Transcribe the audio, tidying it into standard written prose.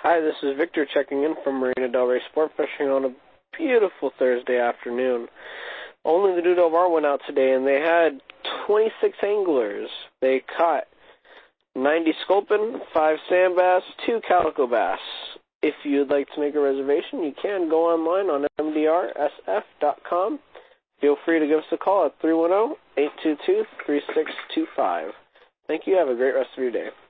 Hi, this is Victor checking in from Marina Del Rey Sport Fishing on a beautiful Thursday afternoon. Only the Doodle Bar went out today, and they had 26 anglers. They caught 90 sculpin, 5 sand bass, 2 calico bass. If you'd like to make a reservation, you can go online on mdrsf.com. Feel free to give us a call at 310-822-3625. Thank you. Have a great rest of your day.